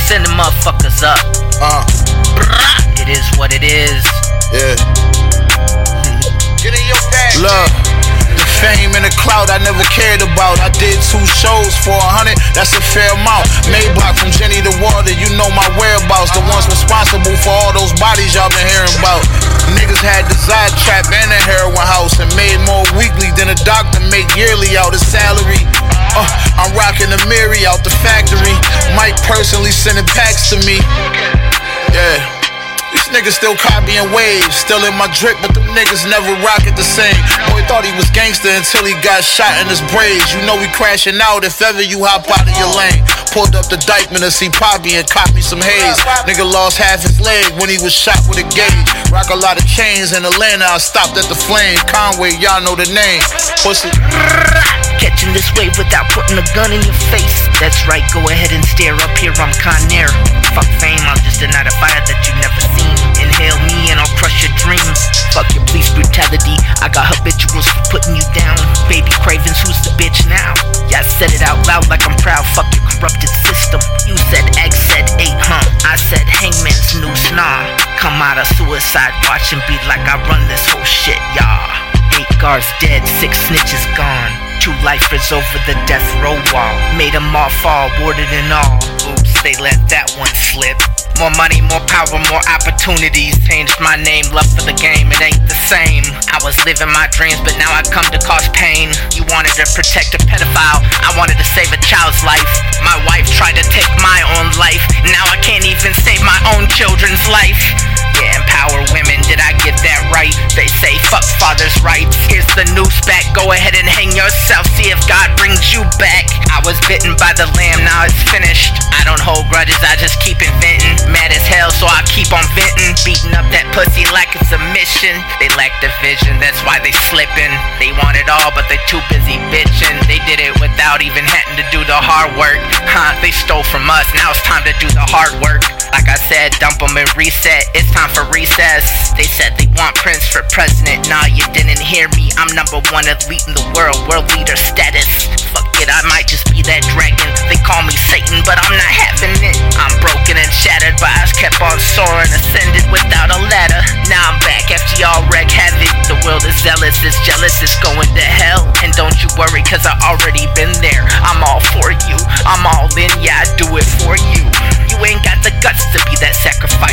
sending motherfuckers up. It is what it is. Yeah. Get in your bag. Love. The fame and the clout I never cared about. I did 2 shows for 100, that's a fair amount. Maybach from Jenny to Water, you know my whereabouts. The ones responsible for all those bodies y'all been hearing about. Niggas had Desire Trap and a heroin house and made more weekly than a doctor make yearly out his salary. I'm rocking the Mary out the factory. Mike personally sending packs to me. Yeah. These niggas still copying waves, still in my drip, but them niggas never rock it the same. Boy thought he was gangster until he got shot in his braids. You know we crashing out if ever you hop out of your lane. Pulled up the Dykeman to see Poppy and caught me some haze. Nigga lost half his leg when he was shot with a gauge. Rock a lot of chains in Atlanta, I stopped at the Flame. Conway, y'all know the name. Pussy. Catching this wave without putting a gun in your face. That's right, go ahead and stare up here, I'm Con Air. Fuck fame, I'll just deny the fire that you never seen. Inhale me and I'll crush your dreams. Fuck your police brutality, I got habituals for putting you down. Baby Cravens, who's the bitch now? Yeah, I said it out loud like I'm proud, fuck your corrupted system. You said X, said 8, huh? I said Hangman's noose, nah. Come out of suicide watch and be like I run this whole shit, y'all. 8 guards dead, 6 snitches gone. 2 lifers over the death row wall. Made them all fall, warded and all. Oops, they let that one slip. More money, more power, more opportunities. Changed my name, love for the game, it ain't the same. I was living my dreams, but now I come to cause pain. You wanted to protect a pedophile, I wanted to save a child's life. My wife tried to take my own life, now I can't even save my own children's life. Yeah, empower women, did I get that right? They say fuck father's rights. Here's the noose back, go ahead and hang yourself, see if God brings you back. I was bitten by the lamb, now it's finished. I don't hold grudges, I just keep inventing. Mad as hell, so I keep on venting. Beating up that pussy like it's a mission. They lack the vision, that's why they slipping. They want it all, but they too busy bitching. They did it without even having to do the hard work. They stole from us, now it's time to do the hard work. Like I said, dump them and reset, it's time for recess. They said they want Prince for president, nah you didn't hear me. I'm #1 elite in the world leader status. Fuck it, I might just be that dragon. They call me Satan, but I'm not having it. I'm broken and shattered, but I kept on soaring, ascended without a ladder. Now I'm back after y'all wreck havoc. The world is zealous, it's jealous, it's going to hell. And don't you worry, cause I already been there. I'm all for you, I'm all in, yeah I do it for you. You ain't got the guts to be that sacrifice.